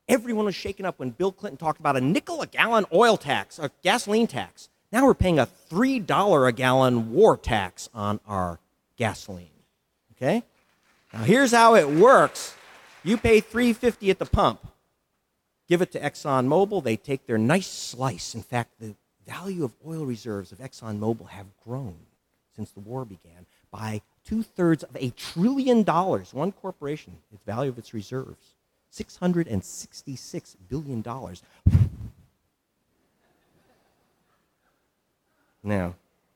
Everyone was shaken up when Bill Clinton talked about a nickel a gallon oil tax, a gasoline tax. Now we're paying a $3 a gallon war tax on our gasoline. Okay? Now here's how it works. You pay $3.50 at the pump. Give it to ExxonMobil, they take their nice slice. In fact, the value of oil reserves of ExxonMobil have grown since the war began by 2/3 of $1 trillion. One corporation, its value of its reserves, $666 billion. Now,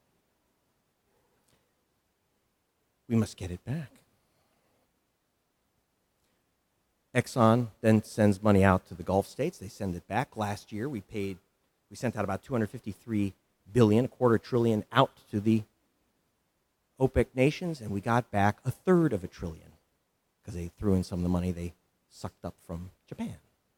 we must get it back. Exxon then sends money out to the Gulf states. They send it back. Last year, we sent out about $253 billion, $250 billion out to the OPEC nations, and we got back 1/3 of $1 trillion because they threw in some of the money they sucked up from Japan.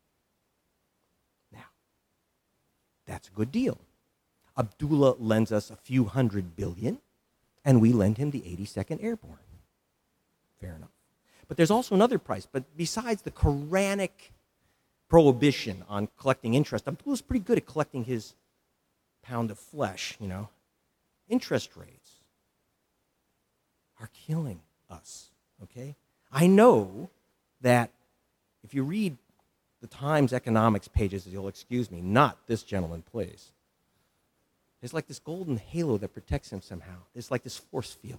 Now, that's a good deal. Abdullah lends us a few $100 billion, and we lend him the 82nd Airborne. Fair enough. But there's also another price. But besides the Quranic prohibition on collecting interest, Abdullah's pretty good at collecting his pound of flesh, Interest rates are killing us, okay? I know that if you read the Times economics pages, you'll excuse me, not this gentleman, please. There's like this golden halo that protects him somehow. It's like this force field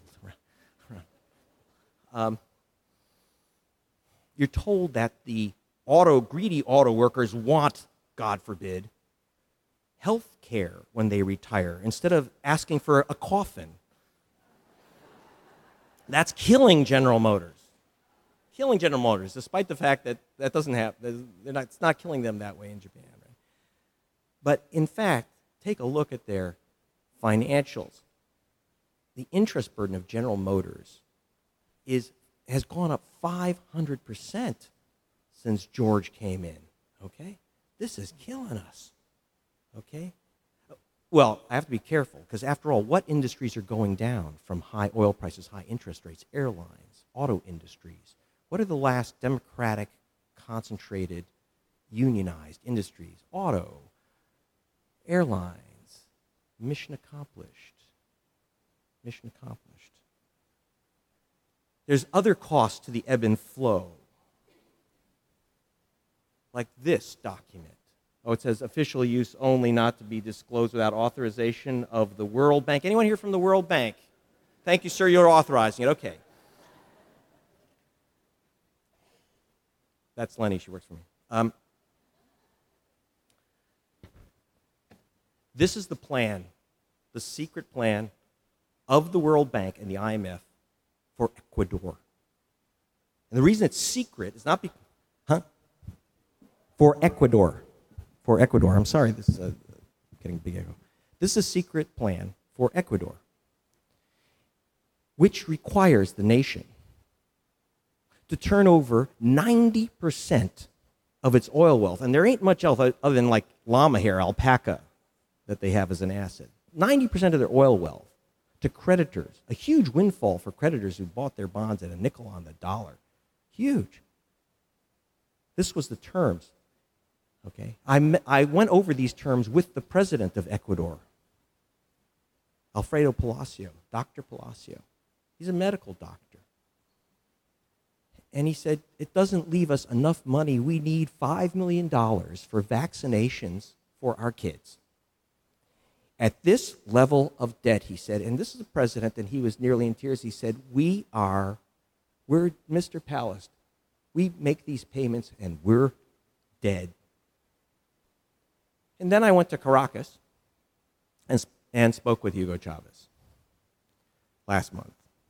around. You're told that the greedy auto workers want, God forbid, health care when they retire instead of asking for a coffin. That's killing General Motors. Killing General Motors, despite the fact that that doesn't happen. It's not killing them that way in Japan. Right? But in fact, take a look at their financials. The interest burden of General Motors has gone up 500% since George came in, okay? This is killing us, okay? Well, I have to be careful, because after all, what industries are going down from high oil prices, high interest rates? Airlines, auto industries. What are the last democratic, concentrated, unionized industries? Auto, airlines, mission accomplished. Mission accomplished. There's other costs to the ebb and flow, like this document. Oh, it says official use only, not to be disclosed without authorization of the World Bank. Anyone here from the World Bank? Thank you, sir, you're authorizing it. Okay. That's Lenny, she works for me. This is the plan, the secret plan of the World Bank and the IMF for Ecuador. And the reason it's secret is not because, For Ecuador. For Ecuador. I'm sorry, this is getting a big echo. This is a secret plan for Ecuador, which requires the nation to turn over 90% of its oil wealth. And there ain't much else other than like llama hair, alpaca, that they have as an asset. 90% of their oil wealth to creditors, a huge windfall for creditors who bought their bonds at a nickel on the dollar. Huge. This was the terms. Okay, I went over these terms with the president of Ecuador, Alfredo Palacio, Dr. Palacio. He's a medical doctor. And he said, it doesn't leave us enough money. We need $5 million for vaccinations for our kids. At this level of debt, he said, and this is the president, and he was nearly in tears, he said, we're Mr. Palast. We make these payments, and we're dead. And then I went to Caracas and spoke with Hugo Chavez last month.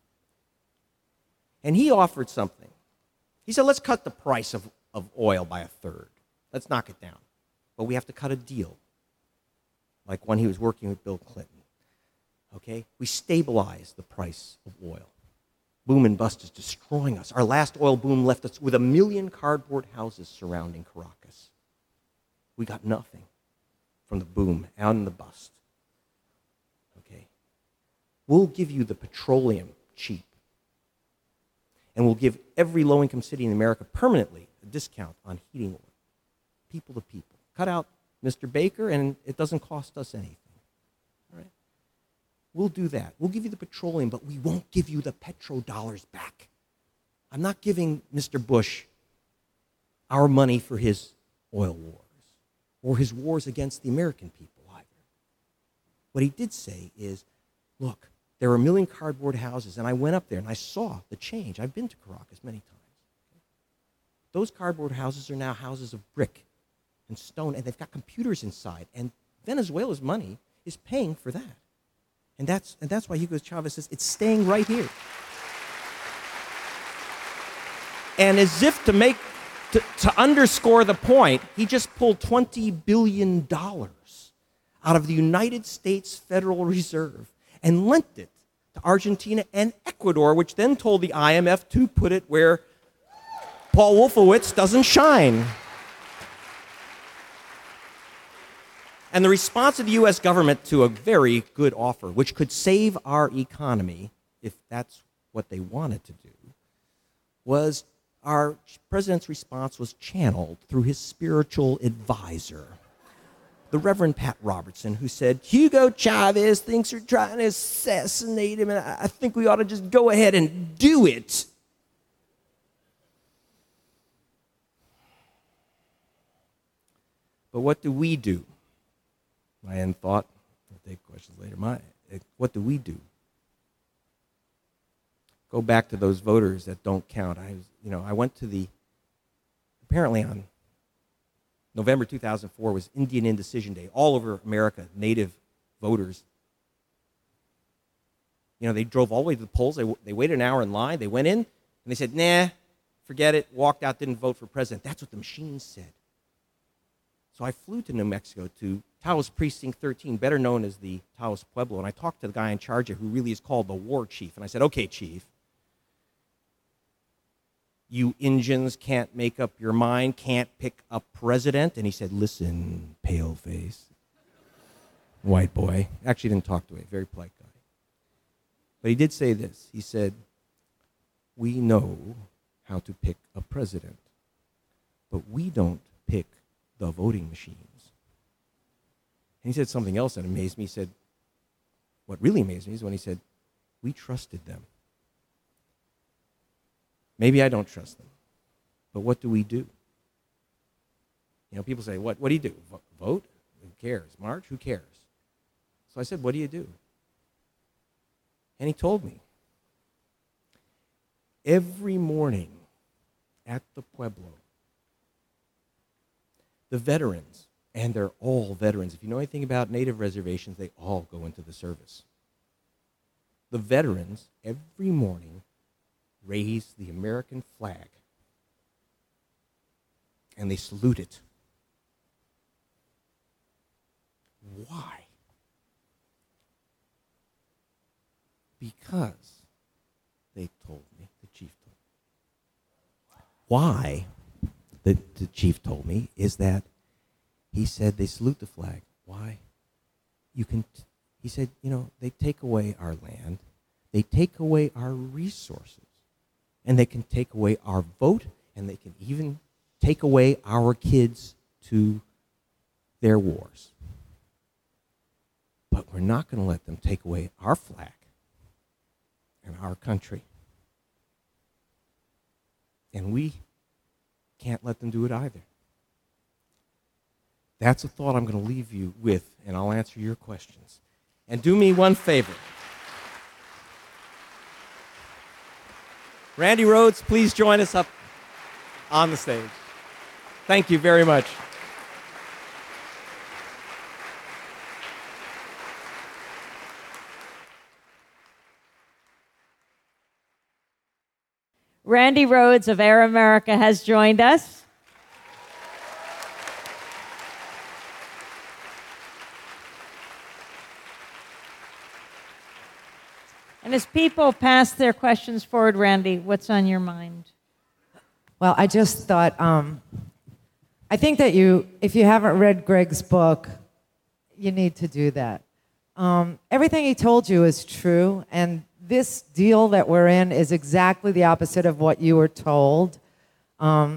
And he offered something. He said, let's cut the price of oil by 1/3. Let's knock it down. But we have to cut a deal, like when he was working with Bill Clinton. Okay? We stabilize the price of oil. Boom and bust is destroying us. Our last oil boom left us with 1 million cardboard houses surrounding Caracas. We got nothing from the boom and the bust. Okay? We'll give you the petroleum cheap. And we'll give every low-income city in America permanently a discount on heating oil. people to people. Cut out Mr. Baker, and it doesn't cost us anything. All right? We'll do that. We'll give you the petroleum, but we won't give you the petrodollars back. I'm not giving Mr. Bush our money for his oil wars or his wars against the American people either. What he did say is, look, there were 1 million cardboard houses, and I went up there and I saw the change. I've been to Caracas many times. Those cardboard houses are now houses of brick and stone, and they've got computers inside, and Venezuela's money is paying for that. And that's why Hugo Chavez says it's staying right here. And as if to underscore the point, he just pulled $20 billion out of the United States Federal Reserve and lent it to Argentina and Ecuador, which then told the IMF to put it where Paul Wolfowitz doesn't shine. And the response of the U.S. government to a very good offer, which could save our economy, if that's what they wanted to do, was our president's response was channeled through his spiritual advisor, the Reverend Pat Robertson, who said, Hugo Chavez thinks you're trying to assassinate him, and I think we ought to just go ahead and do it. But what do we do? My end thought, I'll take questions later. What do we do? Go back to those voters that don't count. I went to apparently on November 2004 was Indian Indecision Day. All over America, Native voters, they drove all the way to the polls. They waited an hour in line. They went in, and they said, nah, forget it, walked out, didn't vote for president. That's what the machine said. So I flew to New Mexico to Taos Precinct 13, better known as the Taos Pueblo, and I talked to the guy in charge of who really is called the war chief. And I said, okay, chief, you Indians can't make up your mind, can't pick a president? And he said, listen, pale face, white boy. Actually didn't talk to me, very polite guy. But he did say this. He said, we know how to pick a president, but we don't pick the voting machines. And he said something else that amazed me. He said, what really amazed me is when he said, we trusted them. Maybe I don't trust them, but what do we do? People say, what do you do? Vote? Who cares? March? Who cares? So I said, what do you do? And he told me, every morning at the Pueblo, the veterans, and they're all veterans. If you know anything about Native reservations, they all go into the service. The veterans, every morning, raise the American flag, and they salute it. Why? Because, they told me, the chief told me. Why? The chief told me is that he said they salute the flag. Why? He said, they take away our land, they take away our resources, and they can take away our vote, and they can even take away our kids to their wars. But we're not going to let them take away our flag and our country. And we can't let them do it either. That's a thought I'm going to leave you with, and I'll answer your questions. And do me one favor. Randy Rhoads, please join us up on the stage. Thank you very much. Randy Rhoads of Air America has joined us. And as people pass their questions forward, Randy, what's on your mind? Well, I just thought, I think that if you haven't read Greg's book, you need to do that. Everything he told you is true, and this deal that we're in is exactly the opposite of what you were told.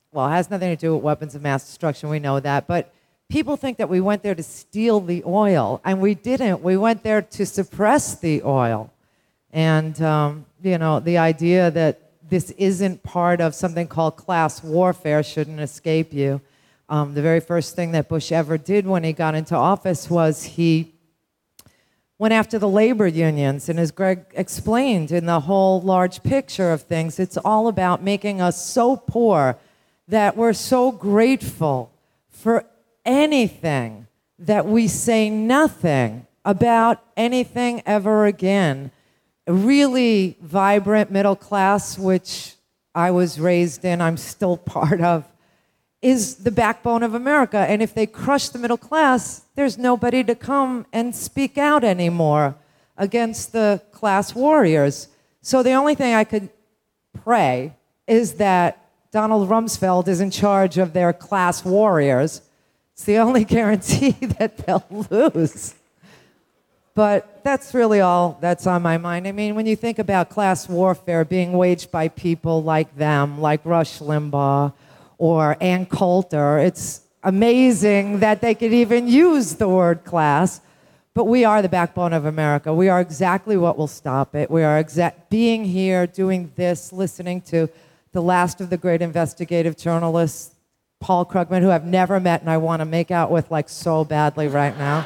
well, it has nothing to do with weapons of mass destruction, we know that, but people think that we went there to steal the oil, and we didn't. We went there to suppress the oil. And, the idea that this isn't part of something called class warfare shouldn't escape you. The very first thing that Bush ever did when he got into office was he went after the labor unions. And as Greg explained in the whole large picture of things, it's all about making us so poor that we're so grateful for anything that we say nothing about anything ever again. A really vibrant middle class, which I was raised in, I'm still part of, is the backbone of America. And if they crush the middle class, there's nobody to come and speak out anymore against the class warriors. So the only thing I could pray is that Donald Rumsfeld is in charge of their class warriors. It's the only guarantee that they'll lose. But that's really all that's on my mind. I mean, when you think about class warfare being waged by people like them, like Rush Limbaugh or Ann Coulter, it's amazing that they could even use the word class. But we are the backbone of America. We are exactly what will stop it. We are being here, doing this, listening to the last of the great investigative journalists, Paul Krugman, who I've never met and I want to make out with like so badly right now.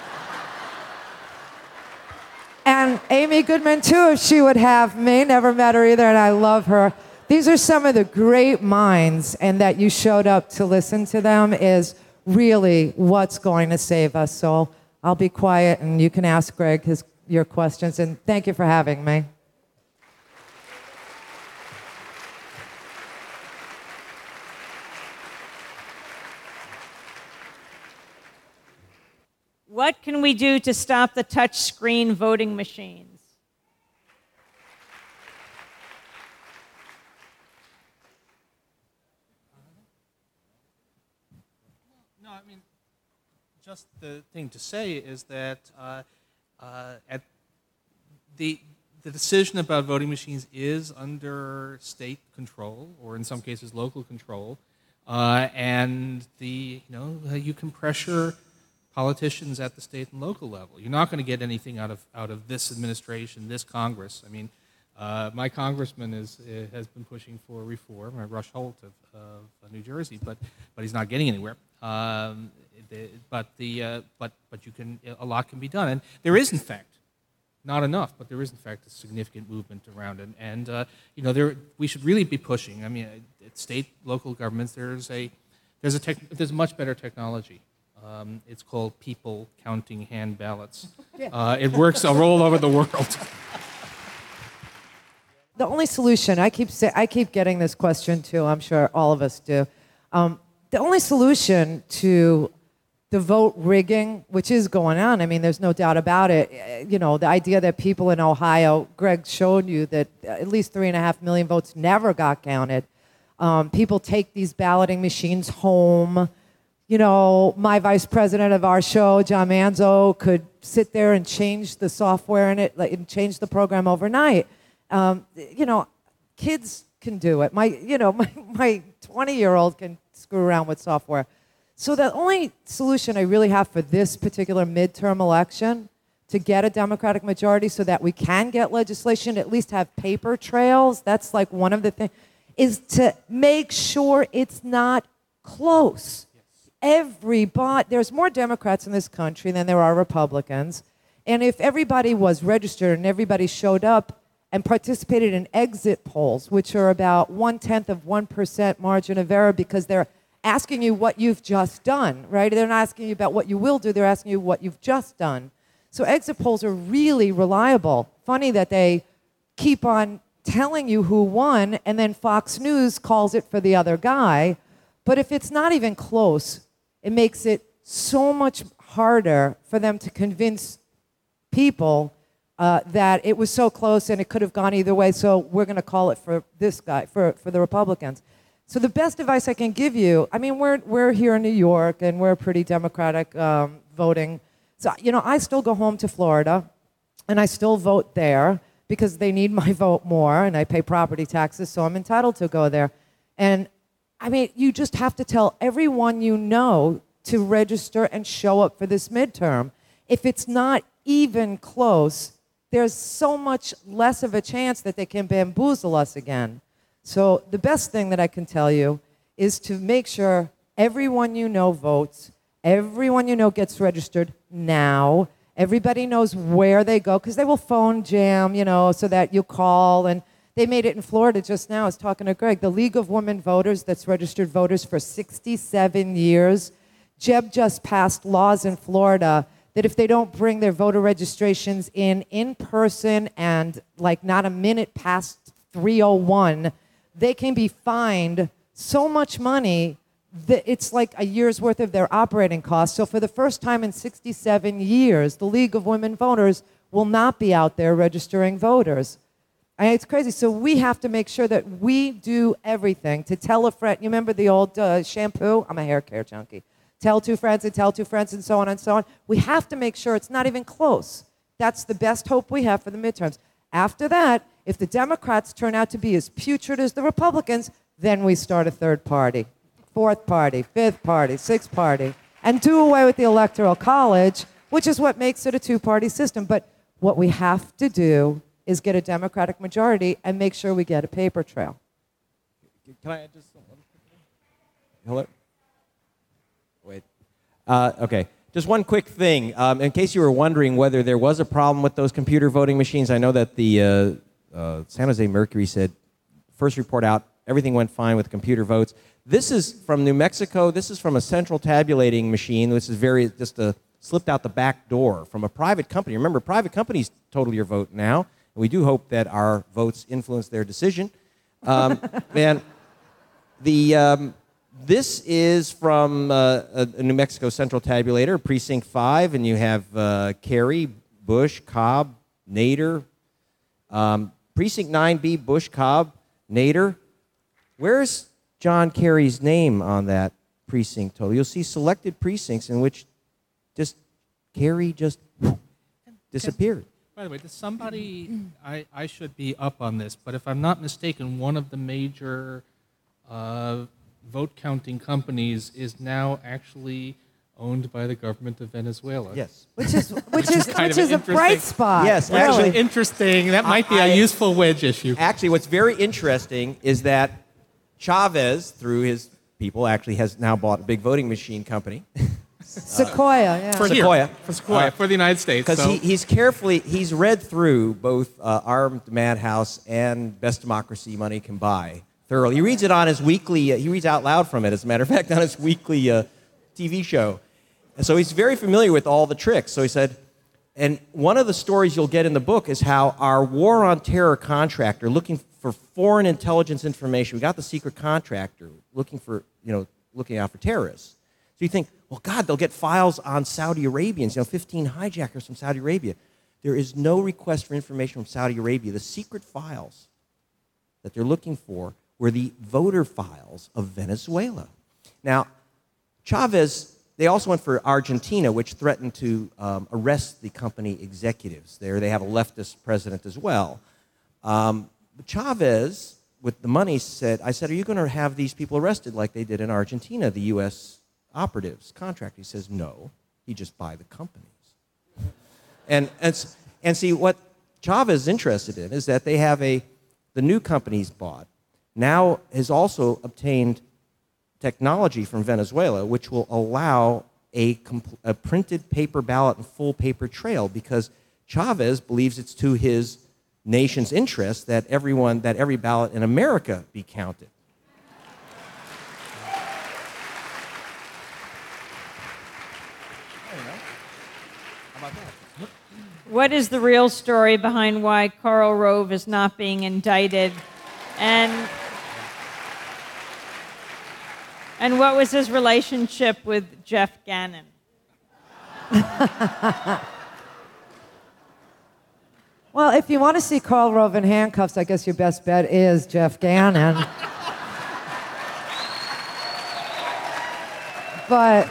And Amy Goodman, too, if she would have me. Never met her either, and I love her. These are some of the great minds, and that you showed up to listen to them is really what's going to save us. So I'll be quiet, and you can ask Greg your questions, and thank you for having me. What can we do to stop the touchscreen voting machines? No, I mean, just the thing to say is that at the decision about voting machines is under state control, or in some cases local control, and you can pressure politicians at the state and local level. You're not going to get anything out of this administration, this Congress. I mean, my congressman has been pushing for reform, Rush Holt of New Jersey, but he's not getting anywhere. But you can, a lot can be done, and there is in fact not enough, but there is in fact a significant movement around it, and we should really be pushing. I mean, at state, local governments, there's much better technology. It's called people counting hand ballots. It works all over the world. The only solution, I keep getting this question too, I'm sure all of us do. The only solution to the vote rigging, which is going on, I mean, there's no doubt about it. The idea that people in Ohio, Greg showed you that at least 3.5 million votes never got counted. People take these balloting machines home. My vice president of our show, John Manzo, could sit there and change the software in it, and change the program overnight. Kids can do it. My 20-year-old can screw around with software. So the only solution I really have for this particular midterm election to get a Democratic majority so that we can get legislation, at least have paper trails, that's like one of the things, is to make sure it's not close. There's more Democrats in this country than there are Republicans. And if everybody was registered and everybody showed up and participated in exit polls, which are about 0.1% margin of error because they're asking you what you've just done, right? They're not asking you about what you will do, they're asking you what you've just done. So exit polls are really reliable. Funny that they keep on telling you who won and then Fox News calls it for the other guy. But if it's not even close, it makes it so much harder for them to convince people that it was so close and it could have gone either way, so we're going to call it for this guy, for the Republicans. So the best advice I can give you, I mean, we're here in New York and we're pretty Democratic voting. So, I still go home to Florida and I still vote there because they need my vote more and I pay property taxes, so I'm entitled to go there. And I mean, you just have to tell everyone you know to register and show up for this midterm. If it's not even close, there's so much less of a chance that they can bamboozle us again. So the best thing that I can tell you is to make sure everyone you know votes, everyone you know gets registered now, everybody knows where they go, because they will phone jam, so that you call. And they made it in Florida just now. I was talking to Greg. The League of Women Voters, that's registered voters for 67 years, Jeb just passed laws in Florida that if they don't bring their voter registrations in person and like not a minute past 3:01, they can be fined so much money that it's like a year's worth of their operating costs. So for the first time in 67 years, the League of Women Voters will not be out there registering voters. And it's crazy. So we have to make sure that we do everything to tell a friend. You remember the old shampoo? I'm a hair care junkie. Tell two friends and tell two friends and so on and so on. We have to make sure it's not even close. That's the best hope we have for the midterms. After that, if the Democrats turn out to be as putrid as the Republicans, then we start a third party, fourth party, fifth party, sixth party, and do away with the Electoral College, which is what makes it a two-party system. But what we have to do is get a Democratic majority and make sure we get a paper trail. Can I just... Hello? Wait. Okay. Just one quick thing. In case you were wondering whether there was a problem with those computer voting machines, I know that the San Jose Mercury said, first report out, everything went fine with computer votes. This is from New Mexico. This is from a central tabulating machine. This is slipped out the back door from a private company. Remember, private companies total your vote now. And we do hope that our votes influence their decision. And this is from a New Mexico Central Tabulator, Precinct 5, and you have Kerry, Bush, Cobb, Nader. Precinct 9B, Bush, Cobb, Nader. Where's John Kerry's name on that precinct total? You'll see selected precincts in which Kerry just disappeared. By the way, does somebody, I should be up on this, but if I'm not mistaken, one of the major vote counting companies is now actually owned by the government of Venezuela. Yes. Which is kind of a bright spot. Yes, really. actually. Interesting. That might be a useful wedge issue. Actually, what's very interesting is that Chavez, through his people, actually has now bought a big voting machine company. Sequoia, yeah. For Sequoia. For the United States. Because he's read through both Armed Madhouse and Best Democracy Money Can Buy thoroughly. He reads it on his weekly, he reads out loud from it, as a matter of fact, on his weekly TV show. And so he's very familiar with all the tricks. So he said, and one of the stories you'll get in the book is how our war on terror contractor, looking for foreign intelligence information, we got the secret contractor looking out for terrorists. So you think, well, God, they'll get files on Saudi Arabians, 15 hijackers from Saudi Arabia. There is no request for information from Saudi Arabia. The secret files that they're looking for were the voter files of Venezuela. Now, Chavez, they also went for Argentina, which threatened to arrest the company executives. There, they have a leftist president as well. But Chavez, with the money, I said, are you going to have these people arrested like they did in Argentina, the U.S. operatives, contract? He says, no, he just buy the companies. And see, what Chavez is interested in is that they have the new companies bought, now has also obtained technology from Venezuela, which will allow a printed paper ballot and full paper trail, because Chavez believes it's to his nation's interest that every ballot in America be counted. What is the real story behind why Karl Rove is not being indicted? And what was his relationship with Jeff Gannon? Well, if you want to see Karl Rove in handcuffs, I guess your best bet is Jeff Gannon. But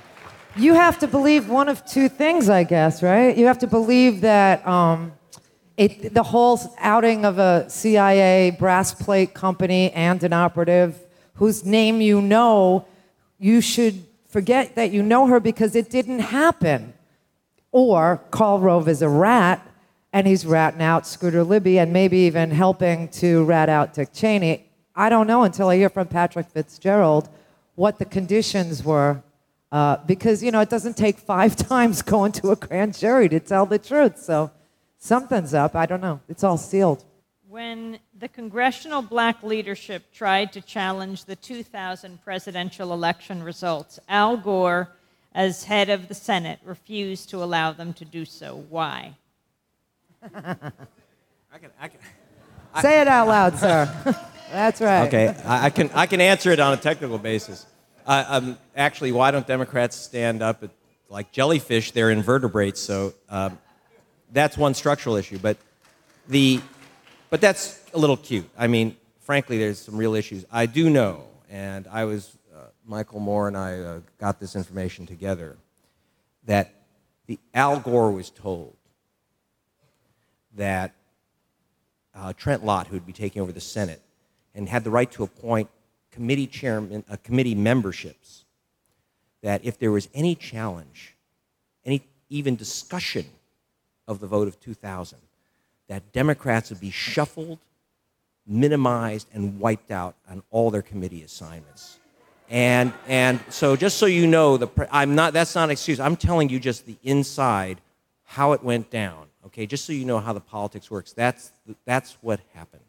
you have to believe one of two things, I guess, right? You have to believe that The whole outing of a CIA brass plate company and an operative whose name you know, you should forget that you know her because it didn't happen. Or Karl Rove is a rat, and he's ratting out Scooter Libby and maybe even helping to rat out Dick Cheney. I don't know until I hear from Patrick Fitzgerald what the conditions were, because, you know, it doesn't take 5 times going to a grand jury to tell the truth. So something's up. I don't know. It's all sealed. When the congressional black leadership tried to challenge the 2000 presidential election results, Al Gore, as head of the Senate, refused to allow them to do so. Why? Say it out loud, sir. That's right. Okay, I can answer it on a technical basis. Actually, why don't Democrats stand up like jellyfish? They're invertebrates, so that's one structural issue. But that's a little cute. I mean, frankly, there's some real issues. I do know, and I was Michael Moore and I got this information together, that Al Gore was told that Trent Lott, who would be taking over the Senate, and had the right to appoint committee memberships, that if there was any challenge, any even discussion of the vote of 2000, that Democrats would be shuffled, minimized, and wiped out on all their committee assignments. And so just so you know, that's not an excuse. I'm telling you just the inside, how it went down. Okay, just so you know how the politics works. That's what happened.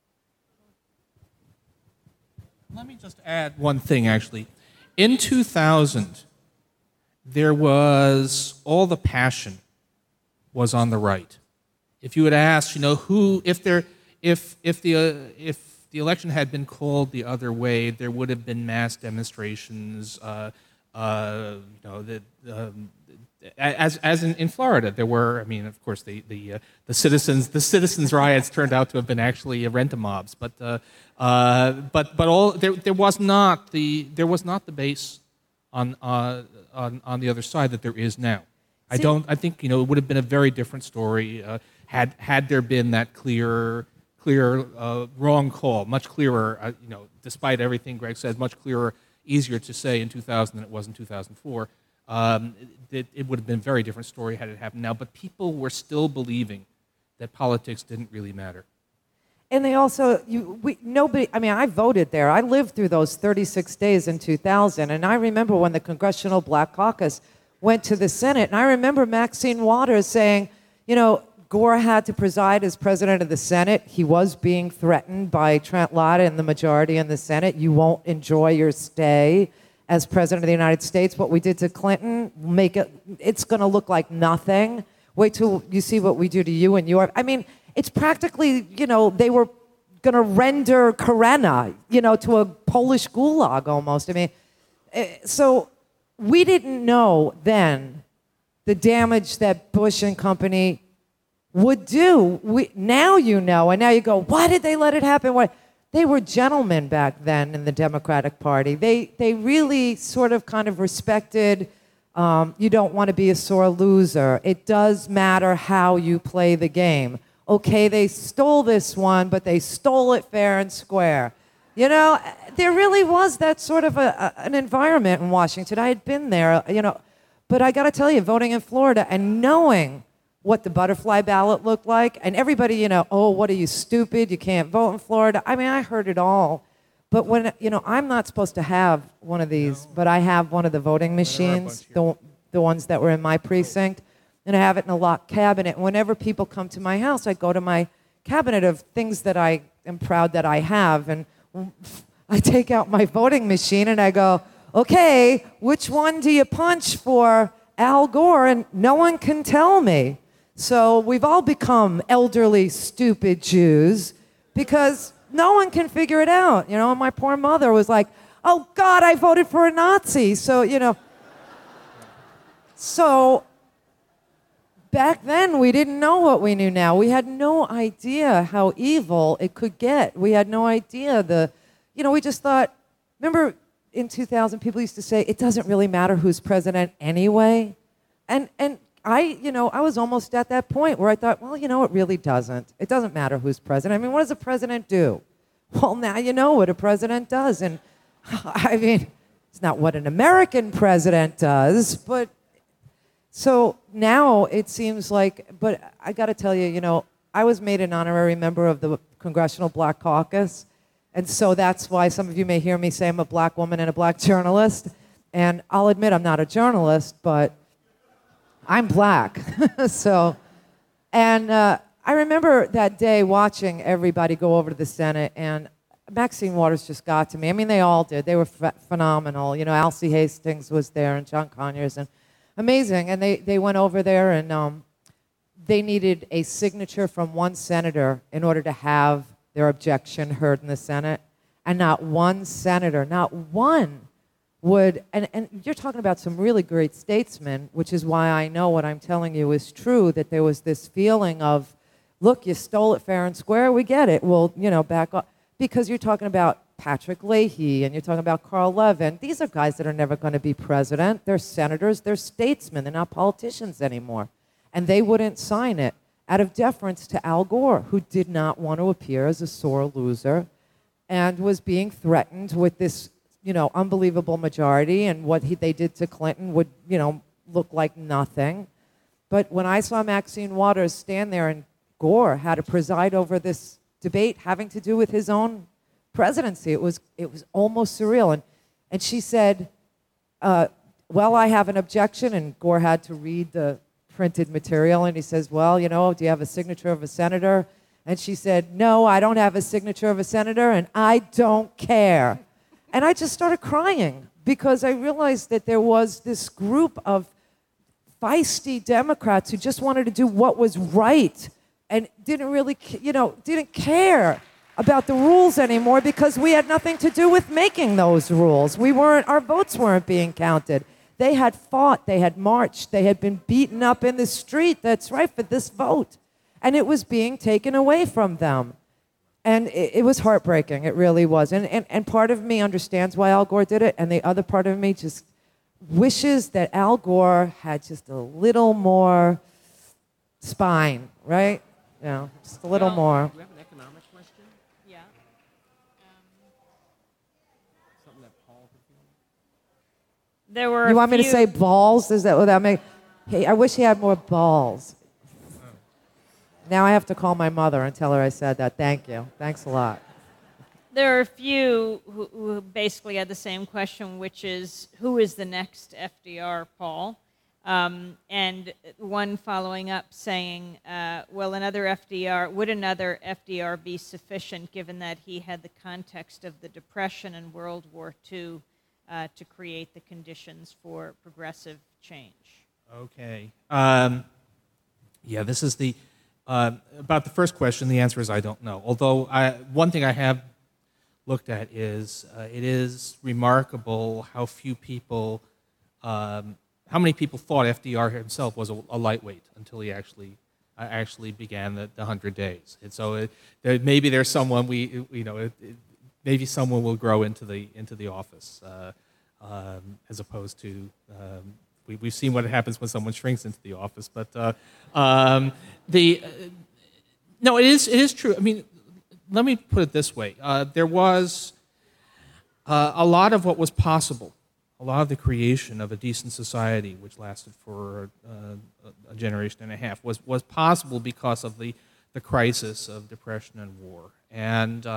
Let me just add one thing, actually. In 2000, there was all the passion was on the right. If you had asked, you know, if the election had been called the other way, there would have been mass demonstrations. As in Florida, there were. I mean, of course, the citizens riots turned out to have been actually rent-a-mobs, but there was not the base on the other side that there is now. I think it would have been a very different story had there been that clear wrong call, much clearer. Despite everything Greg says, much clearer, easier to say in 2000 than it was in 2004. It would have been a very different story had it happened now. But people were still believing that politics didn't really matter. And they also, nobody, I mean, I voted there. I lived through those 36 days in 2000. And I remember when the Congressional Black Caucus went to the Senate. And I remember Maxine Waters saying, Gore had to preside as president of the Senate. He was being threatened by Trent Lott and the majority in the Senate. You won't enjoy your stay as president of the United States. What we did to Clinton, it's going to look like nothing. Wait till you see what we do to you and your. I mean, it's practically, they were going to render Karenina, to a Polish gulag almost. I mean, so we didn't know then the damage that Bush and company would do. Now you know, and now you go, why did they let it happen? Why? They were gentlemen back then in the Democratic Party. They really sort of kind of respected, you don't want to be a sore loser. It does matter how you play the game. Okay, they stole this one, but they stole it fair and square. There really was that sort of an environment in Washington. I had been there, but I got to tell you, voting in Florida and knowing what the butterfly ballot looked like, and everybody, oh, what are you, stupid? You can't vote in Florida. I mean, I heard it all. But when, I'm not supposed to have one of these, but I have one of the voting machines, the ones that were in my precinct, and I have it in a locked cabinet. And whenever people come to my house, I go to my cabinet of things that I am proud that I have, and I take out my voting machine and I go, okay, which one do you punch for Al Gore? And no one can tell me. So we've all become elderly, stupid Jews because no one can figure it out. And my poor mother was like, oh, God, I voted for a Nazi. So, So back then, we didn't know what we knew now. We had no idea how evil it could get. We had no idea we just thought, remember in 2000, people used to say, it doesn't really matter who's president anyway. And I was almost at that point where I thought, well, it really doesn't. It doesn't matter who's president. I mean, what does a president do? Well, now you know what a president does. And I mean, it's not what an American president does, but so now it seems like, but I got to tell you, I was made an honorary member of the Congressional Black Caucus. And so that's why some of you may hear me say I'm a black woman and a black journalist. And I'll admit I'm not a journalist, but I'm black. I remember that day watching everybody go over to the Senate, and Maxine Waters just got to me. I mean, they all did. They were phenomenal. Alcee Hastings was there, and John Conyers, and amazing. And they went over there, and they needed a signature from one senator in order to have their objection heard in the Senate. And not one senator, not one, would, and you're talking about some really great statesmen, which is why I know what I'm telling you is true, that there was this feeling of, look, you stole it fair and square, we get it, well, back up. Because you're talking about Patrick Leahy, and you're talking about Carl Levin. These are guys that are never going to be president. They're senators, they're statesmen, they're not politicians anymore. And they wouldn't sign it out of deference to Al Gore, who did not want to appear as a sore loser and was being threatened with this unbelievable majority, and what they did to Clinton would, look like nothing. But when I saw Maxine Waters stand there and Gore had to preside over this debate having to do with his own presidency, it was almost surreal. And she said, well, I have an objection, and Gore had to read the printed material, and he says, well, do you have a signature of a senator? And she said, no, I don't have a signature of a senator, and I don't care. And I just started crying because I realized that there was this group of feisty Democrats who just wanted to do what was right and didn't really, didn't care about the rules anymore because we had nothing to do with making those rules. Our votes weren't being counted. They had fought, they had marched, they had been beaten up in the street, that's right, for this vote. And it was being taken away from them. And it was heartbreaking, it really was. And part of me understands why Al Gore did it, and the other part of me just wishes that Al Gore had just a little more spine, right? Just a little more. Do you have an economic question? Yeah. Something that Paul could feel? There were. You want me to say balls? Is that what that makes? Hey, I wish he had more balls. Now I have to call my mother and tell her I said that. Thank you. Thanks a lot. There are a few who basically had the same question, which is, who is the next FDR, Paul? And one following up saying, would another FDR be sufficient given that he had the context of the Depression and World War II to create the conditions for progressive change? Okay. This is the... about the first question, the answer is I don't know. Although one thing I have looked at is it is remarkable how many people thought FDR himself was a lightweight until he actually began the 100 days. And so maybe there's someone maybe someone will grow into the office as opposed to. We've seen what happens when someone shrinks into the office, but no, it is true. I mean, let me put it this way: there was a lot of what was possible, a lot of the creation of a decent society, which lasted for a generation and a half, was possible because of the crisis of depression and war, and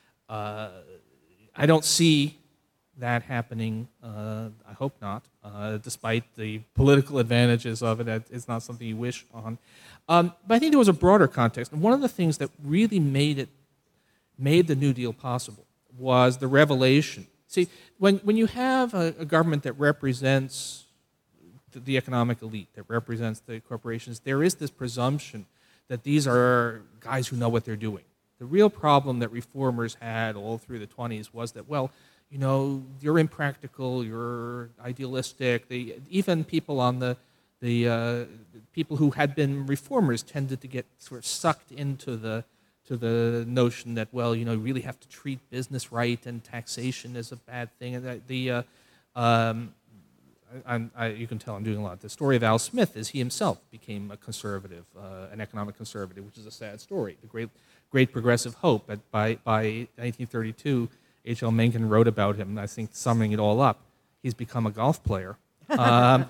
I don't see that happening, I hope not, despite the political advantages of it. It's not something you wish on. But I think there was a broader context. And one of the things that really made the New Deal possible was the revelation. See, when you have a government that represents the economic elite, that represents the corporations, there is this presumption that these are guys who know what they're doing. The real problem that reformers had all through the 20s was that, well, you're impractical, you're idealistic. Even people on the people who had been reformers tended to get sort of sucked into the notion that, well, you really have to treat business right and taxation is a bad thing. And you can tell I'm doing a lot. The story of Al Smith is he himself became a conservative, an economic conservative, which is a sad story. The great progressive hope. But by 1932, H.L. Mencken wrote about him, I think summing it all up. He's become a golf player. But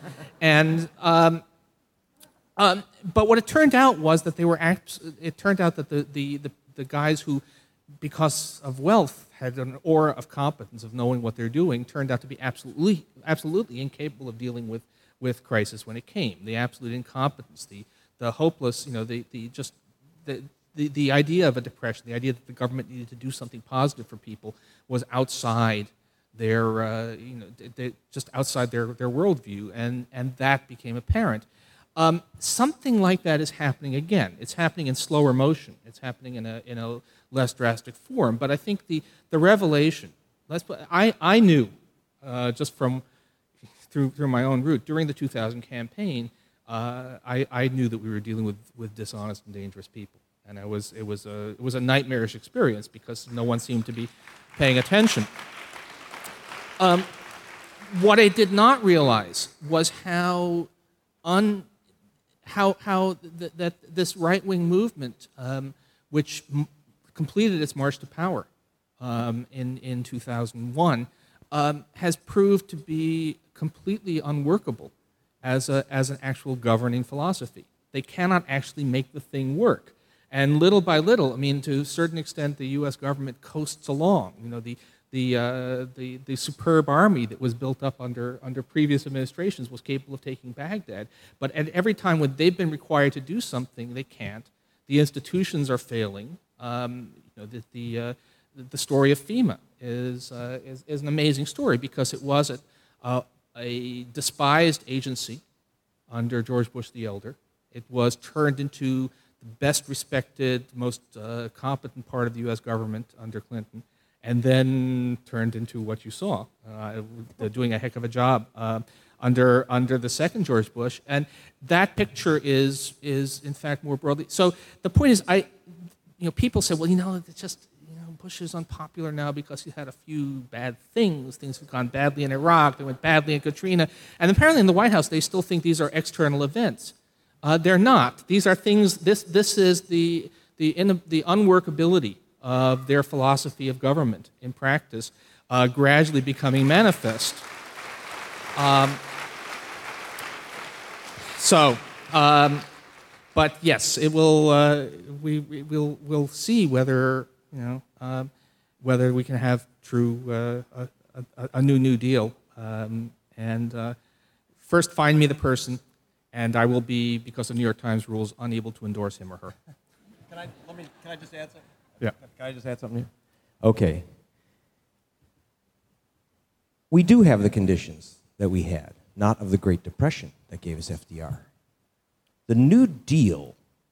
what it turned out was that it turned out that the guys who, because of wealth, had an aura of competence of knowing what they're doing, turned out to be absolutely incapable of dealing with crisis when it came. The absolute incompetence, the hopeless, the idea of a depression, the idea that the government needed to do something positive for people was outside their, just outside their worldview, and that became apparent. Something like that is happening again. It's happening in slower motion. It's happening in a less drastic form. But I think the revelation. I knew just from through my own route during the 2000 campaign. I knew that we were dealing with dishonest and dangerous people, and it was a nightmarish experience because no one seemed to be paying attention. What I did not realize was how this right-wing movement, which completed its march to power in 2001, has proved to be completely unworkable as an actual governing philosophy. They cannot actually make the thing work. And little by little, I mean, to a certain extent, the U.S. government coasts along. The superb army that was built up under previous administrations was capable of taking Baghdad. But at every time when they've been required to do something, they can't. The institutions are failing. The story of FEMA is an amazing story because it was a despised agency under George Bush the Elder. It was turned into the best respected, most competent part of the U.S. government under Clinton, and then turned into what you saw, doing a heck of a job under the second George Bush. And that picture is in fact more broadly. So the point is, people say, well, it's just, Bush is unpopular now because he had a few bad things. Things have gone badly in Iraq. They went badly in Katrina. And apparently in the White House, they still think these are external events. They're not. These are things. This is the unworkability of their philosophy of government in practice, gradually becoming manifest. But yes, it will. We'll see whether whether we can have true a new deal. First, find me the person, and I will be, because of New York Times rules, unable to endorse him or her. Can I just add something? Yeah. Can I just add something here? Okay. We do have the conditions that we had, not of the Great Depression that gave us FDR. The New Deal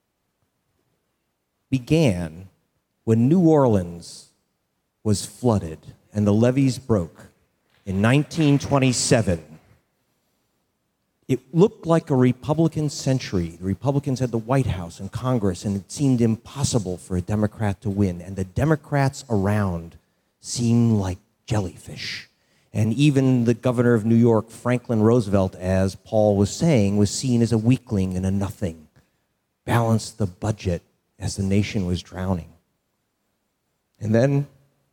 began when New Orleans was flooded and the levees broke in 1927. It looked like a Republican century. The Republicans had the White House and Congress, and it seemed impossible for a Democrat to win. And the Democrats around seemed like jellyfish. And even the governor of New York, Franklin Roosevelt, as Paul was saying, was seen as a weakling and a nothing. Balanced the budget as the nation was drowning. And then,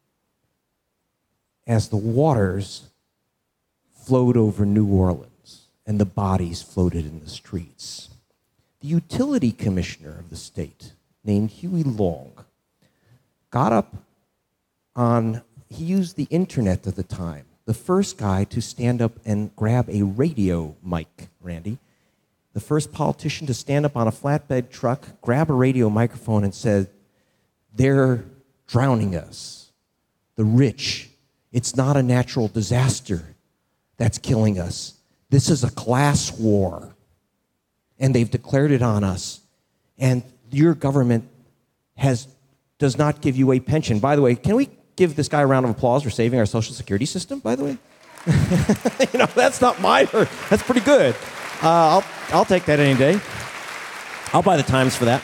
as the waters flowed over New Orleans, and the bodies floated in the streets, the utility commissioner of the state, named Huey Long, got up he used the internet at the time, the first guy to stand up and grab a radio mic, Randy, the first politician to stand up on a flatbed truck, grab a radio microphone and said, "They're drowning us. The rich. It's not a natural disaster that's killing us. This is a class war, and they've declared it on us, and your government does not give you a pension." By the way, can we give this guy a round of applause for saving our Social Security system, by the way? That's not that's pretty good. I'll take that any day. I'll buy the Times for that.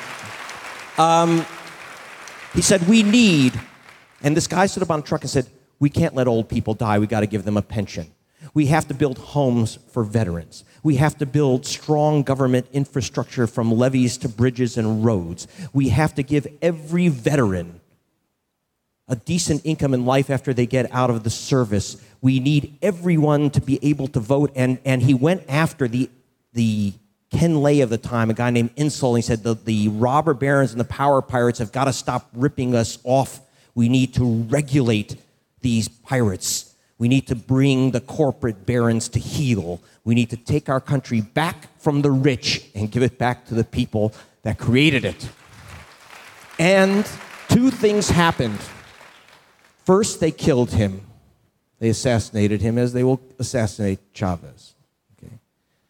He said, and this guy stood up on a truck and said, "We can't let old people die. We got to give them a pension." We have to build homes for veterans. We have to build strong government infrastructure from levees to bridges and roads. We have to give every veteran a decent income in life after they get out of the service. We need everyone to be able to vote. And he went after the Ken Lay of the time, a guy named Insull. He said the robber barons and the power pirates have got to stop ripping us off. We need to regulate these pirates. We need to bring the corporate barons to heel. We need to take our country back from the rich and give it back to the people that created it. And two things happened. First, they killed him. They assassinated him, as they will assassinate Chavez. Okay?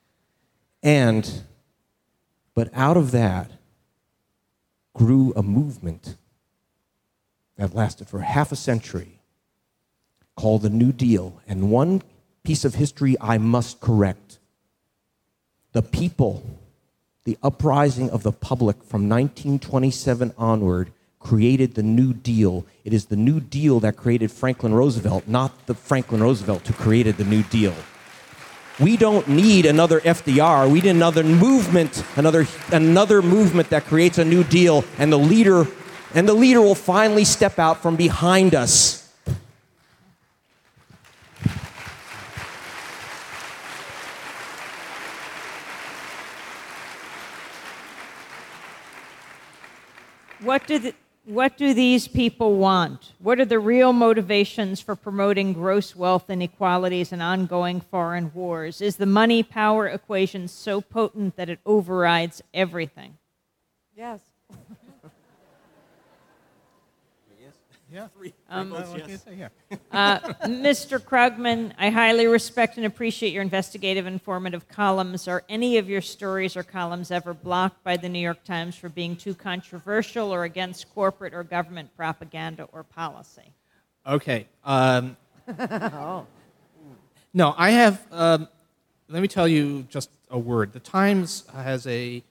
But out of that grew a movement that lasted for half a century, called the New Deal. And one piece of history I must correct. The people, the uprising of the public from 1927 onward created the New Deal. It is the New Deal that created Franklin Roosevelt, not the Franklin Roosevelt who created the New Deal. We don't need another FDR. We need another movement, another movement that creates a New Deal, and the leader will finally step out from behind us. What do these people want? What are the real motivations for promoting gross wealth inequalities and ongoing foreign wars? Is the money-power equation so potent that it overrides everything? Yes. Yeah. Mr. Krugman, I highly respect and appreciate your investigative, informative columns. Are any of your stories or columns ever blocked by the New York Times for being too controversial or against corporate or government propaganda or policy? Okay. No, I have. Let me tell you just a word. The Times has a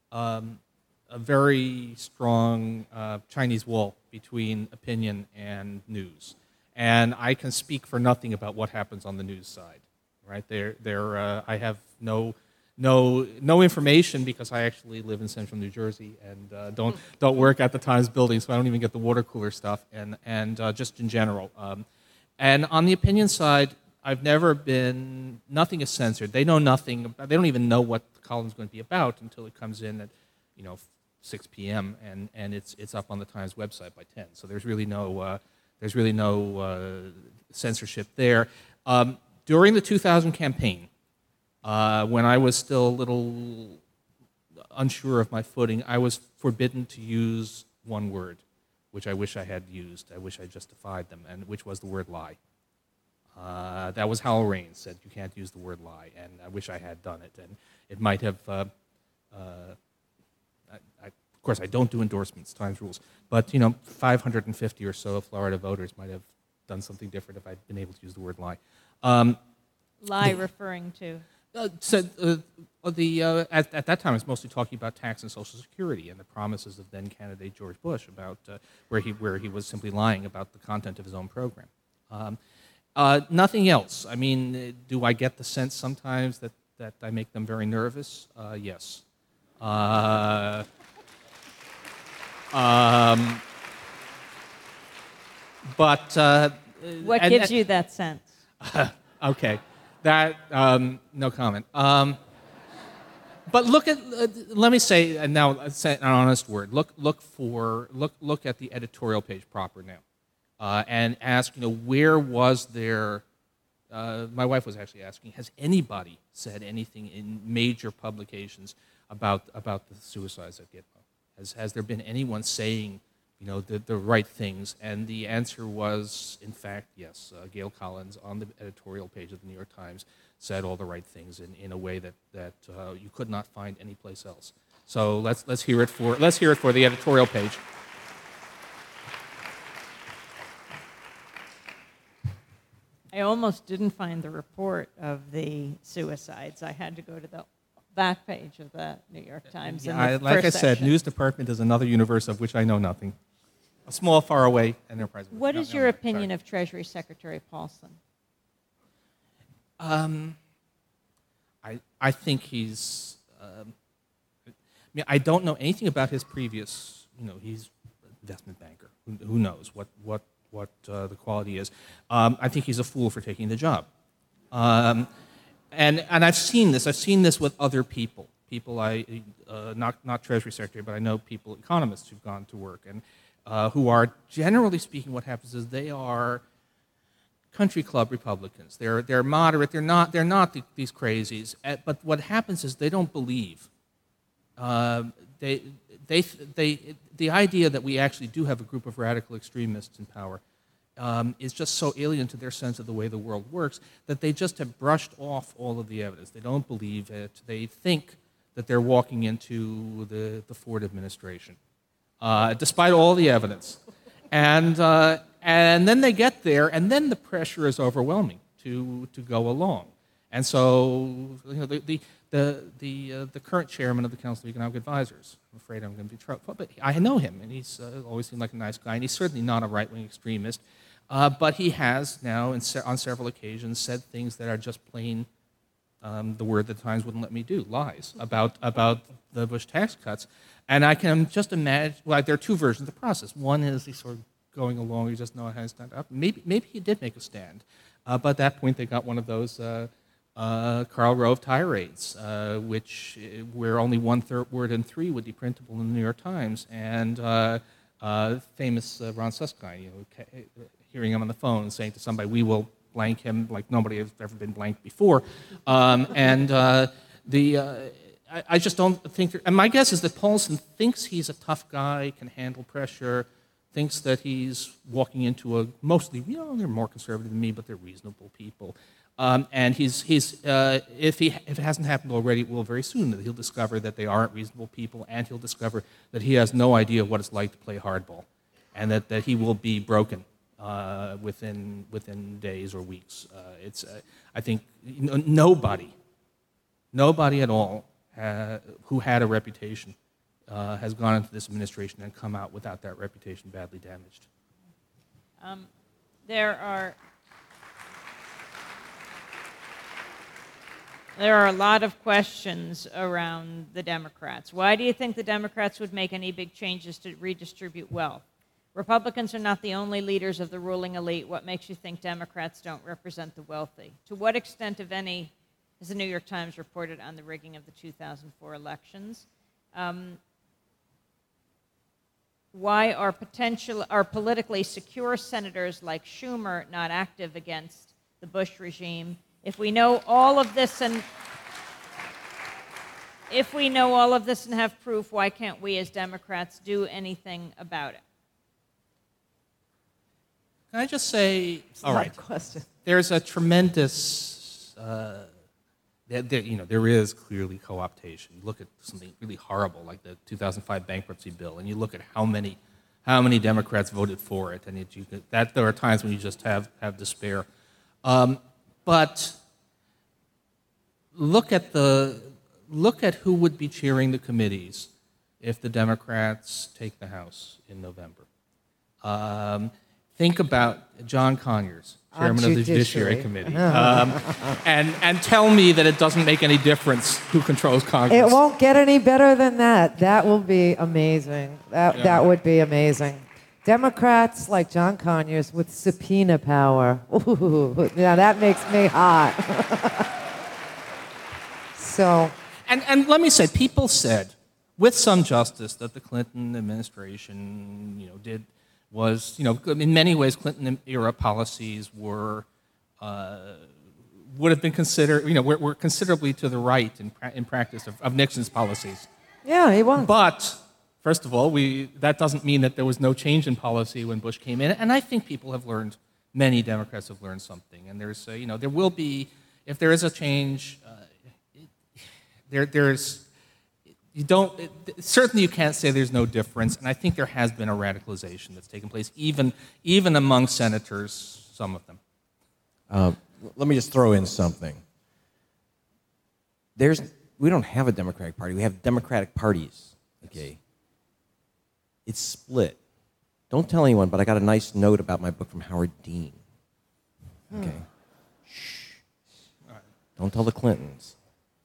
very strong Chinese wall between opinion and news, and I can speak for nothing about what happens on the news side. Right there, I have no information because I actually live in central New Jersey and don't work at the Times building, so I don't even get the water cooler stuff and just in general. And on the opinion side, I've never been. Nothing is censored. They know nothing. They don't even know what the column is going to be about until it comes in at 6 p.m. and it's up on the Times website by 10. So there's really no censorship there. During the 2000 campaign, when I was still a little unsure of my footing, I was forbidden to use one word, which I wish I had used. I wish I justified them, and which was the word lie. That was Hal Raines said you can't use the word lie, and I wish I had done it, and it might have. Of course, I don't do endorsements, Times rules, but 550 or so Florida voters might have done something different if I'd been able to use the word lie. Lie referring to? At that time, I was mostly talking about tax and Social Security and the promises of then candidate George Bush about where he was simply lying about the content of his own program. Nothing else. I mean, do I get the sense sometimes that I make them very nervous? Yes. But what gives you that sense? Okay, that no comment. But look at let me say, and now let's say an honest word. Look at the editorial page proper now, and ask where was there. My wife was actually asking, has anybody said anything in major publications about the suicides at Gitmo? Has there been anyone saying, the right things? And the answer was, in fact, yes. Gail Collins on the editorial page of the New York Times said all the right things in a way that you could not find anyplace else. So let's hear it for the editorial page. I almost didn't find the report of the suicides. I had to go to the back page of the New York Times. Like I said, news department is another universe of which I know nothing. A small, faraway enterprise. What is your opinion of Treasury Secretary Paulson? I think he's. I mean, I don't know anything about his previous. He's an investment banker. Who knows what the quality is? I think he's a fool for taking the job. And I've seen this. I've seen this with other people. People not Treasury Secretary, but I know people, economists who've gone to work and who are, generally speaking, what happens is they are country club Republicans. They're moderate. They're not these crazies. But what happens is they don't believe. The idea that we actually do have a group of radical extremists in power is just so alien to their sense of the way the world works that they just have brushed off all of the evidence. They don't believe it. They think that they're walking into the Ford administration, despite all the evidence. And then they get there, and then the pressure is overwhelming to go along. And so, the current chairman of the Council of Economic Advisors, I'm afraid I'm going to be trouble, but I know him, and he's always seemed like a nice guy, and he's certainly not a right-wing extremist. But he has now, on several occasions, said things that are just plain, the word the Times wouldn't let me do, lies about the Bush tax cuts. And I can just imagine, well, there are two versions of the process. One is he's sort of going along, he doesn't know how to stand up. Maybe he did make a stand. But at that point, they got one of those Karl Rove tirades, where only 1/3 word in 3 would be printable in the New York Times. And famous Ron Suskind, hearing him on the phone and saying to somebody, "We will blank him like nobody has ever been blanked before." I just don't think. And my guess is that Paulson thinks he's a tough guy, can handle pressure, thinks that he's walking into a mostly, they're more conservative than me, but they're reasonable people. And he's if it hasn't happened already, it will very soon. That he'll discover that they aren't reasonable people, and he'll discover that he has no idea what it's like to play hardball, and that he will be broken within days or weeks. I think nobody at all who had a reputation has gone into this administration and come out without that reputation badly damaged. There are a lot of questions around the Democrats. Why do you think the Democrats would make any big changes to redistribute wealth? Republicans are not the only leaders of the ruling elite. What makes you think Democrats don't represent the wealthy? To what extent, if any, has the New York Times reported on the rigging of the 2004 elections? Why are politically secure senators like Schumer not active against the Bush regime? If we know all of this and have proof, why can't we as Democrats do anything about it? Can I just say, all right, Question. there's a tremendous, there is clearly co-optation. You look at something really horrible like the 2005 bankruptcy bill, and you look at how many Democrats voted for it, and there are times when you just have despair. But look at who would be chairing the committees if the Democrats take the House in November. Think about John Conyers, chairman of the Judiciary Committee, and tell me that it doesn't make any difference who controls Congress. It won't get any better than that. That will be amazing. That would be amazing. Democrats like John Conyers with subpoena power. Ooh, now that makes me hot. So, and let me say, people said, with some justice, that the Clinton administration, in many ways, Clinton-era policies would have been considered, were considerably to the right in practice of Nixon's policies. yeah, he was. But first of all, that doesn't mean that there was no change in policy when Bush came in, and I think people have learned. Many Democrats have learned something, and there's, there will be, if there is a change, certainly you can't say there's no difference, and I think there has been a radicalization that's taken place, even among senators, some of them. Let me just throw in something. We don't have a Democratic Party. We have Democratic parties. Okay. It's split. Don't tell anyone, but I got a nice note about my book from Howard Dean. Okay. All right. Don't tell the Clintons.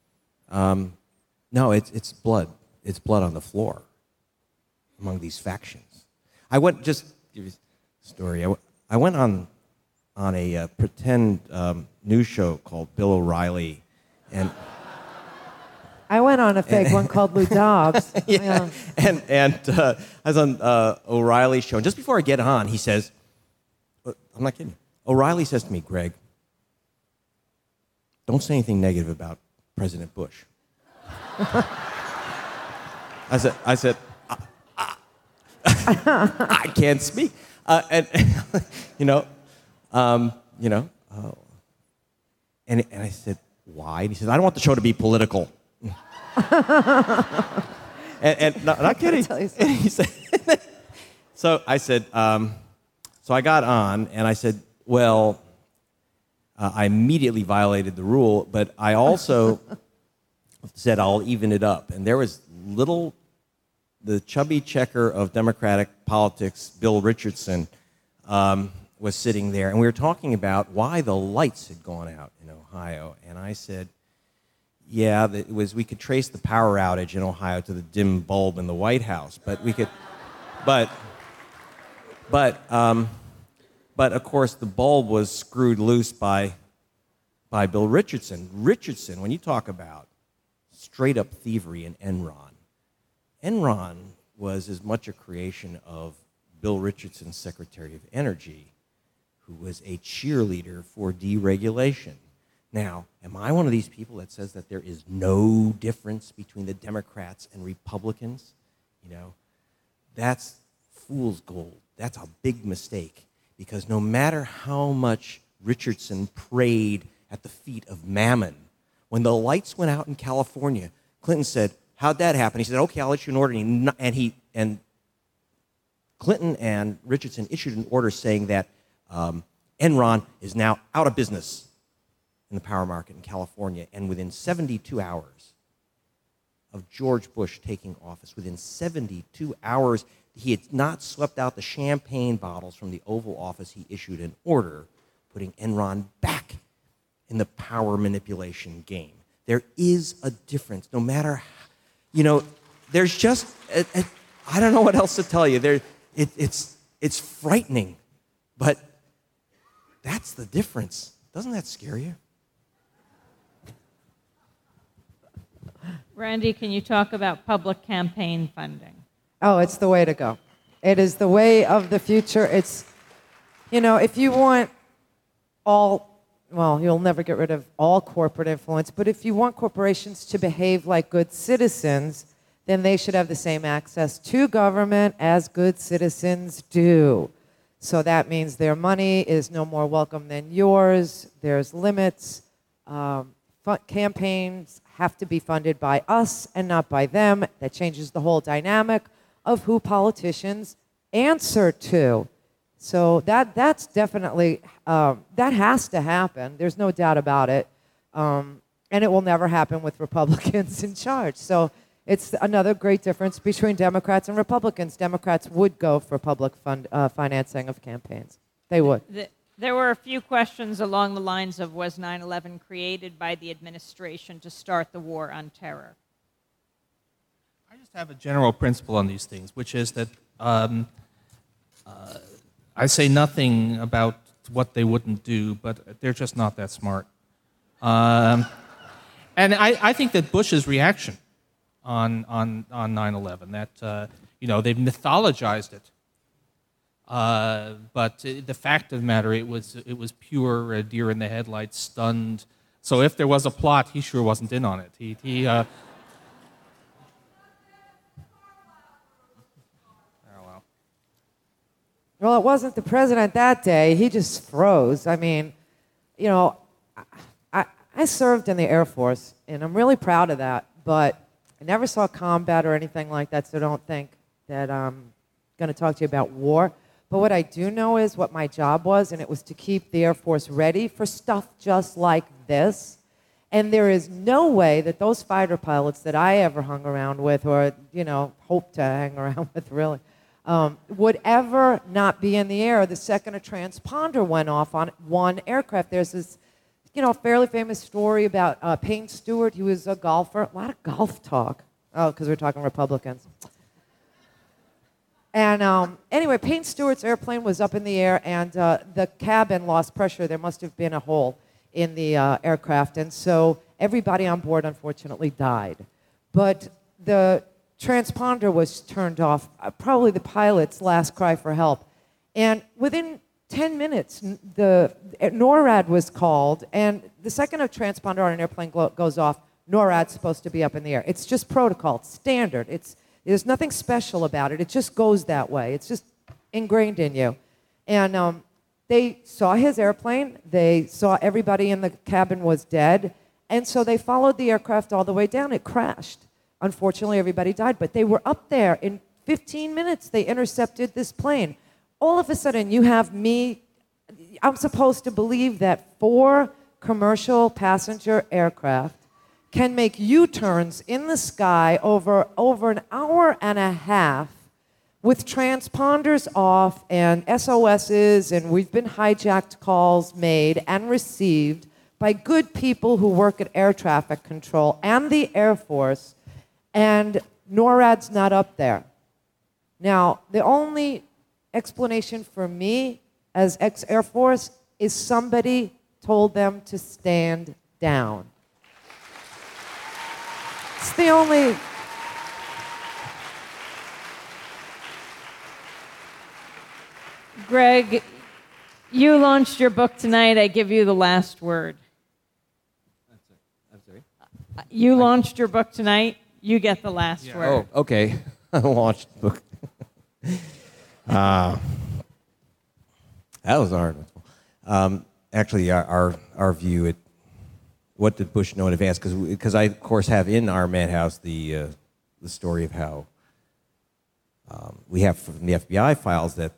No, it's blood. It's blood on the floor among these factions. I went, just give you a story. I went on a pretend news show called Bill O'Reilly, and I went on a fake one called Lou Dobbs. yeah, and I was on O'Reilly's show, and just before I get on, he says, I'm not kidding. O'Reilly says to me, Greg, don't say anything negative about President Bush. I said, I can't speak, and and I said, why? And he said, I don't want the show to be political. and no, not kidding. And he said, so I said, so I got on, and I said, well, I immediately violated the rule, but I also said I'll even it up. And there was the chubby checker of Democratic politics, Bill Richardson, was sitting there, and we were talking about why the lights had gone out in Ohio. And I said, yeah, we could trace the power outage in Ohio to the dim bulb in the White House, but we could, but of course the bulb was screwed loose by Bill Richardson. Richardson, when you talk about straight up thievery in Enron was as much a creation of Bill Richardson's Secretary of Energy, who was a cheerleader for deregulation. Now, am I one of these people that says that there is no difference between the Democrats and Republicans? That's fool's gold. That's a big mistake, because no matter how much Richardson prayed at the feet of Mammon, when the lights went out in California, Clinton said, how'd that happen? He said, okay, I'll issue an order. And Clinton and Richardson issued an order saying that Enron is now out of business in the power market in California. And within 72 hours of George Bush taking office, within 72 hours, he had not swept out the champagne bottles from the Oval Office. He issued an order putting Enron back in the power manipulation game. There is a difference, no matter there's just, I don't know what else to tell you. It's frightening, but that's the difference. Doesn't that scare you? Randy, can you talk about public campaign funding? Oh, it's the way to go. It is the way of the future. It's, if you want you'll never get rid of all corporate influence, but if you want corporations to behave like good citizens, then they should have the same access to government as good citizens do. So that means their money is no more welcome than yours. There's limits. Campaigns have to be funded by us and not by them. That changes the whole dynamic of who politicians answer to. So that's definitely, that has to happen. There's no doubt about it. And it will never happen with Republicans in charge. So it's another great difference between Democrats and Republicans. Democrats would go for public financing of campaigns. They would. There were a few questions along the lines of, was 9/11 created by the administration to start the war on terror? I just have a general principle on these things, which is that I say nothing about what they wouldn't do, but they're just not that smart. And I think that Bush's reaction on 9/11, that they've mythologized it, but the fact of the matter, it was pure deer in the headlights, stunned. So if there was a plot, he sure wasn't in on it. Well, it wasn't the president that day. He just froze. I mean, I served in the Air Force, and I'm really proud of that, but I never saw combat or anything like that, so don't think that I'm going to talk to you about war. But what I do know is what my job was, and it was to keep the Air Force ready for stuff just like this. And there is no way that those fighter pilots that I ever hung around with, or, hope to hang around with, really, would ever not be in the air the second a transponder went off on one aircraft. There's this, a fairly famous story about Payne Stewart. He was a golfer. A lot of golf talk. Oh, because we're talking Republicans. And anyway, Payne Stewart's airplane was up in the air, and the cabin lost pressure. There must have been a hole in the aircraft, and so everybody on board, unfortunately, died. But the transponder was turned off, probably the pilot's last cry for help. And within 10 minutes, the NORAD was called, and the second a transponder on an airplane goes off, NORAD's supposed to be up in the air. It's just protocol. It's standard. There's nothing special about it. It just goes that way. It's just ingrained in you. And they saw his airplane. They saw everybody in the cabin was dead. And so they followed the aircraft all the way down. It crashed. Unfortunately, everybody died. But they were up there. In 15 minutes, they intercepted this plane. All of a sudden, you have me. I'm supposed to believe that 4 commercial passenger aircraft can make U-turns in the sky over an hour and a half with transponders off and SOSs, and we've been hijacked calls made and received by good people who work at air traffic control and the Air Force, and NORAD's not up there. Now, the only explanation for me as ex-Air Force is somebody told them to stand down. It's the only... Greg, you launched your book tonight. I give you the last word. I'm sorry? You launched your book tonight. You get the last word. Oh, okay. I launched the book. That was hard. Actually, our view, what did Bush know in advance? Because I, of course, have in our madhouse the story of how we have from the FBI files that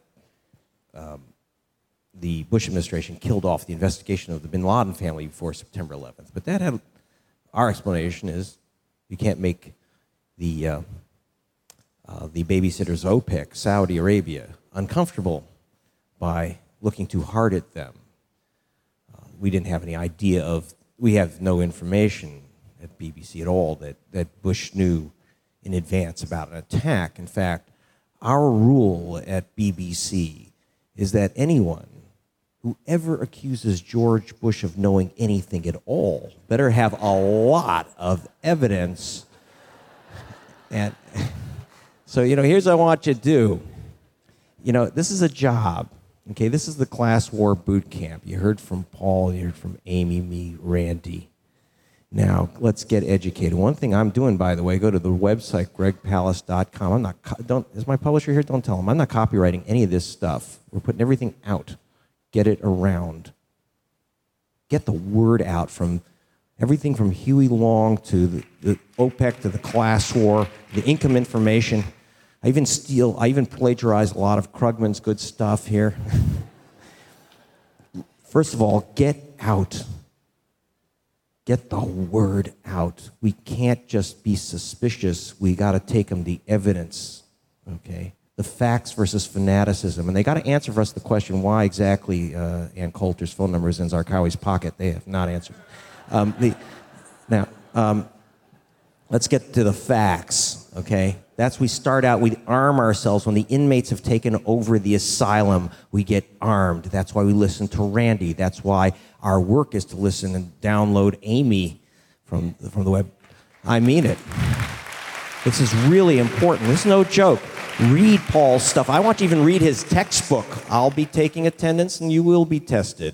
the Bush administration killed off the investigation of the bin Laden family before September 11th. But that had, our explanation is you can't make the babysitters of OPEC, Saudi Arabia, uncomfortable by looking too hard at them. We didn't have any idea of, we have no information at BBC at all that Bush knew in advance about an attack. In fact, our rule at BBC is that anyone who ever accuses George Bush of knowing anything at all better have a lot of evidence. And so, here's what I want you to do. This is a job. Okay, this is the class war boot camp. You heard from Paul, you heard from Amy, me, Randy. Now, let's get educated. One thing I'm doing, by the way, go to the website, gregpalast.com. Is my publisher here? Don't tell him. I'm not copywriting any of this stuff. We're putting everything out. Get it around. Get the word out from everything from Huey Long to the OPEC to the class war, the income information. I even plagiarize a lot of Krugman's good stuff here. First of all, get out. Get the word out. We can't just be suspicious. We got to take them the evidence, okay? The facts versus fanaticism. And they got to answer for us the question, why exactly Ann Coulter's phone number is in Zarqawi's pocket. They have not answered. Let's get to the facts, okay? We start out, we arm ourselves. When the inmates have taken over the asylum, we get armed. That's why we listen to Randy. That's why our work is to listen and download Amy from the web. I mean it. This is really important. This is no joke. Read Paul's stuff. I want you to even read his textbook. I'll be taking attendance and you will be tested.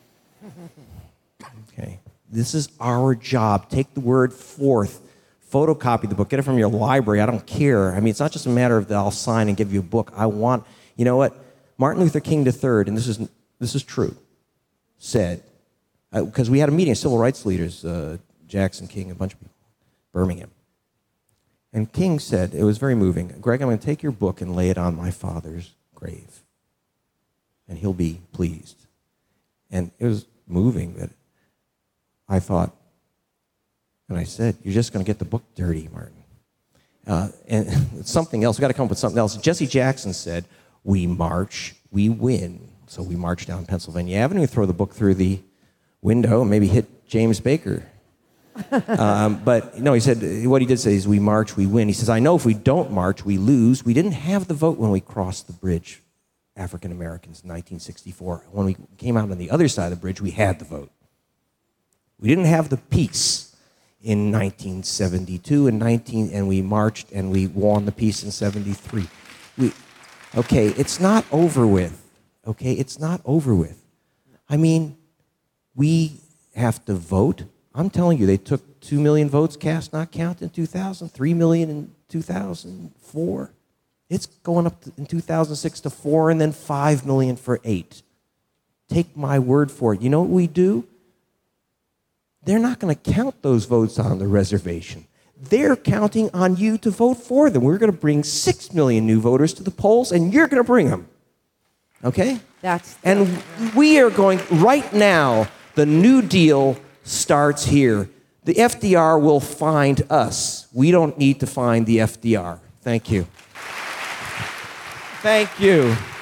Okay. This is our job. Take the word forth. Photocopy the book. Get it from your library. I don't care. I mean, it's not just a matter of that I'll sign and give you a book. I want, you know what? Martin Luther King III, and this is true, said, because we had a meeting of civil rights leaders, Jackson, King, a bunch of people, Birmingham. And King said, it was very moving, Greg, I'm going to take your book and lay it on my father's grave, and he'll be pleased. And it was moving, but I thought, and I said, you're just going to get the book dirty, Martin. And something else, we've got to come up with something else. Jesse Jackson said, we march, we win. So we march down Pennsylvania Avenue, throw the book through the window and maybe hit James Baker. But no, he said, what he did say is, we march, we win. He says, I know if we don't march, we lose. We didn't have the vote when we crossed the bridge, African Americans, in 1964. When we came out on the other side of the bridge, we had the vote. We didn't have the peace in 1972 and we marched and we won the peace in 73. Okay, it's not over with. Okay, it's not over with. I mean, we have to vote. I'm telling you, they took 2 million votes cast not counted in 2000, 3 million in 2004. It's going up in 2006 to 4 and then 5 million for 8. Take my word for it. You know what we do? They're not going to count those votes on the reservation. They're counting on you to vote for them. We're going to bring 6 million new voters to the polls, and you're going to bring them. Okay? And we are going, right now, the New Deal starts here. The FDR will find us. We don't need to find the FDR. Thank you. Thank you.